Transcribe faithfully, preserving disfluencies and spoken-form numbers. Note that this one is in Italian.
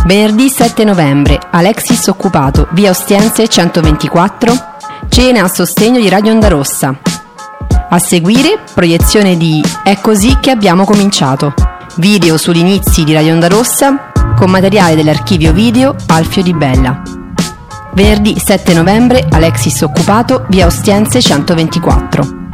Venerdì sette novembre, Alexis occupato, via Ostiense centoventiquattro, cena a sostegno di Radio Onda Rossa. A seguire, proiezione di È così che abbiamo cominciato, video sugli inizi di Radio Onda Rossa con materiale dell'archivio video Alfio Di Bella. Venerdì sette novembre, Alexis occupato, via Ostiense centoventiquattro.